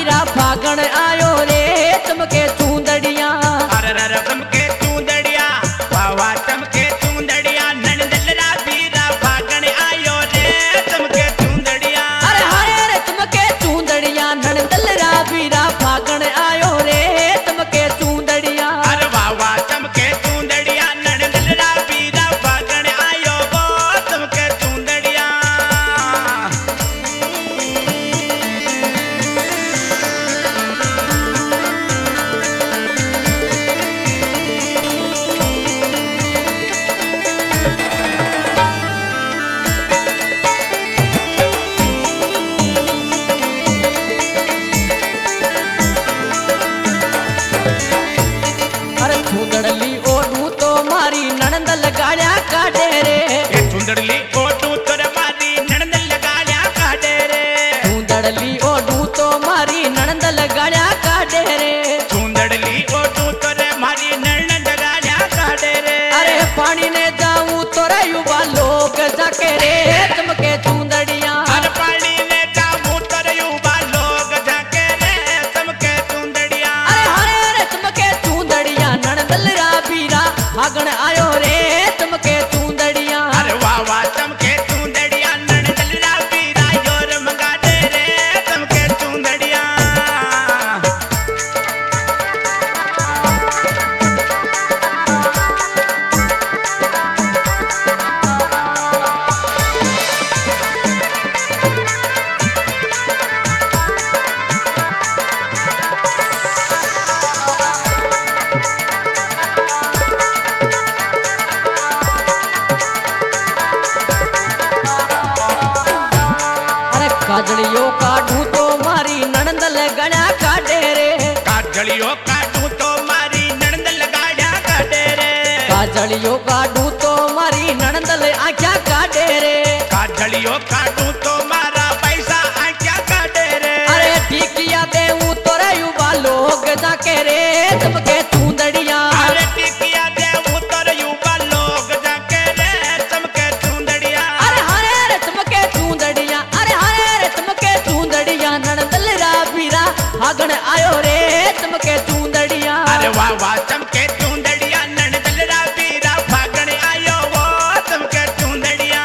बीरा फागण आयो रे चमके चूंदड़िया। अरे रे चमके चूंदड़िया वाह वाह चमके चूंदड़िया नंदलरा बीरा फागण आयो रे चमके चूंदड़िया। अरे हाय रे चमके चूंदड़िया नंदलरा बीरा फागण आयो रे चमके चूंदड़िया। अरे वाह वाह चमके चूंदड़िया नंदलरा बीरा फागण आयो वो चमके चूंदड़िया। अरे चूंदड़ली ओढ़ू तो मारी नणंद लगाया काटे रे। ये चूंदड़ली ओटू तोरे मारी नंद लगाया काटे रे। चूंदड़ली ओढ़ू तो मारी नणंद लगाया काटे रे। चूंदड़ली ओटू तोरे मारी नंद लगाया काटे रे। अरे पानी ने जाऊं तो युवा लोग जाके रे चमके चूंदड़िया। हर पानी ने जामू तर युवा लोग जाके रे चमके चूंदड़िया। अरे हरे रे चमके चूंदड़िया नणदलरा बीरा फागण आयो रे चमके चूंदड़िया। अरे वाह वाह चमके चूंदड़िया नंदलरा बीरा योर मंगा दे रे चमके चूंदड़िया। अरे काजलियो काढू तो मारी नणंद लगड़ा काटे रे। काजलियो काटू तो मारी नंद लगाया काटे रे। काजलियो काढू तो मारी नणंद आख्या काटे रे। काजलियो काटू तो मारा पैसा आख्या काटे रे। अरे टिकिया देऊं तो युवा लोग जाके रे चमके चूंदड़िया। अरे टिकिया दे उतर युवा लोग जाके रे चमके चूंदड़िया। अरे हरे रे चमके चूंदड़िया। अरे हरे रे चमके चूंदड़िया नणदलरा बीरा फागण आयो रे चमके चूंदड़िया। अरे वाह वाह चमके चूंदड़िया नंदलरा बीरा फागण आयो वो चमके चूंदड़िया।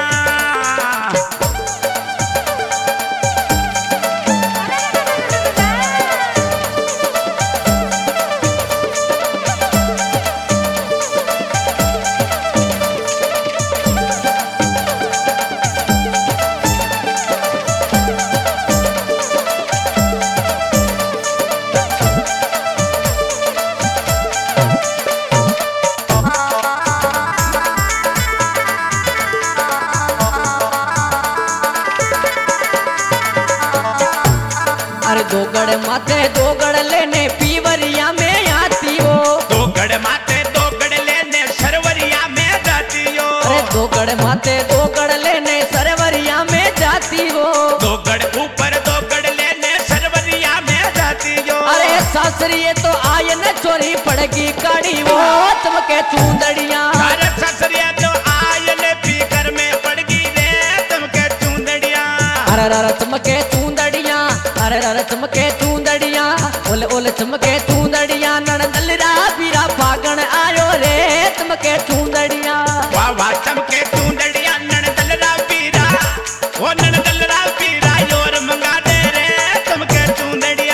अरे दोगड़ माथे दोगड़ लेने पीवरिया में आती हो। दो गढ़ माते दो गढ़ लेने सरवरिया में जाती हो। अरे दोगड़ माथे दोगड़ लेने सरवरिया में जाती हो। दो गढ़ ऊपर दो गढ़ लेने सरवरिया में जाती हो। अरे सासरी तो आय न चोरी पड़गी काड़ी वो चमके चूंदड़िया। अरे ससरिया तो आयल पीकर में पड़गी रे चमके चूंदड़िया। अरे रे चमके चूंदड़िया। अरे रे चमके चूंदड़िया। ओले ओले चमके चूंदड़िया नणदलरा बीरा फागण आयो रे चमके चूंदड़िया। वाह वाह चमके चूंदड़िया नंदलरा बीरा वो नंदलरा बीरा योर मंगा दे रे चमके चूंदड़िया।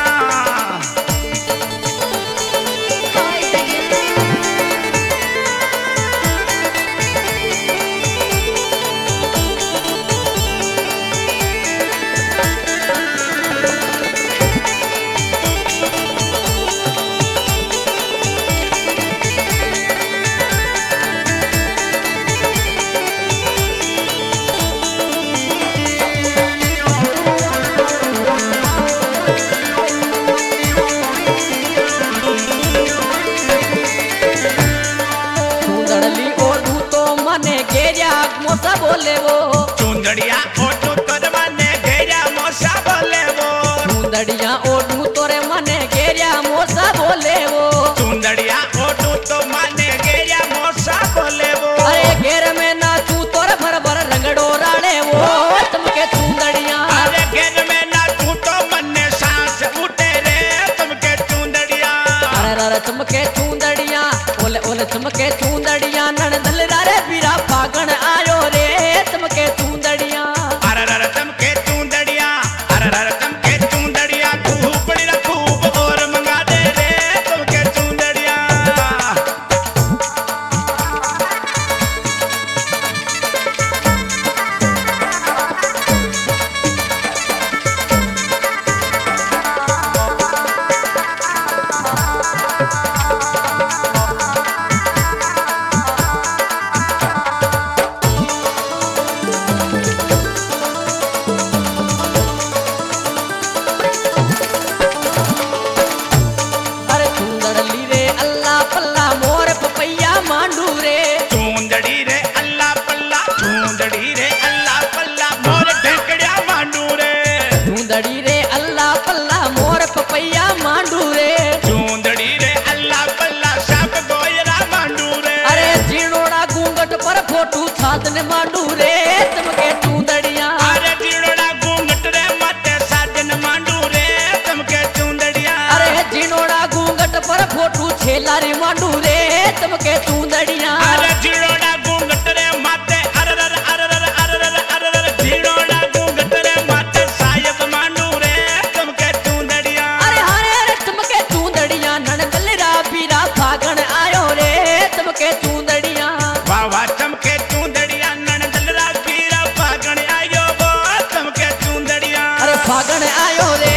चूंदड़ली ओढ़ू तो मने घेरिया मोसा बोले वो। चूंदड़िया ओटू तोर माने घेरा मोसा बोले वो। चूंदड़िया ओढ़ू तोरे मने घेरिया मोसा बोले वो। चूंदड़िया ओटू तो माने घेरा मोसा बोले वो। अरे घेर में नाचू तोर भर भर रंगड़ो राड़े वो चमके चूंदड़िया। अरे घेर में नाचू तो मन्ने सांस चमके चूंदड़िया नणदल रे पीरा फागण आयो रे चमके चूंदड़िया अरर चमके चूंदड़िया अरर चमके चूंदड़िया खूब बड़ी रा खूब और मंगा दे रे चमके चूंदड़िया अरे चूंदड़ली रे अल्लाह पल्ला मोर पपैया मांडू रे चूंदड़ी रे अल्लाह पल्ला चूंदड़ी रे अल्लाह पल्ला मोर ढेकड़िया मांडू रे चूंदड़ी रे अल्लाह पल्ला मोर पपैया मांडू रे चूंदड़ी रे अल्लाह पल्ला शाप गोयरा मांडू रे अरे जीणोड़ा घूंघट पर फोटू छातने मांडू रे चमके चूंदड़िया अरे जीणोड़ा घूंघट रे माते साजन मांडू रे चमके चूंदड़िया अरे जीणोड़ा घूंघट पर फोटू छेला रे मांडू रे चमके चूंदड़िया अरे जीणोड़ा घूंघट रे माते अरर अरर अरर अरर जीणोड़ा घूंघट रे माते सायब मांडू रे चमके चूंदड़िया अरे हारे रे चमके चूंदड़िया नणदल रा पीरा फागण आयो रे चमके चूंदड़िया वाह वाह चमके चूंदड़िया नणदल रा पीरा फागण आयो वो चमके चूंदड़िया अरे फागण आयो रे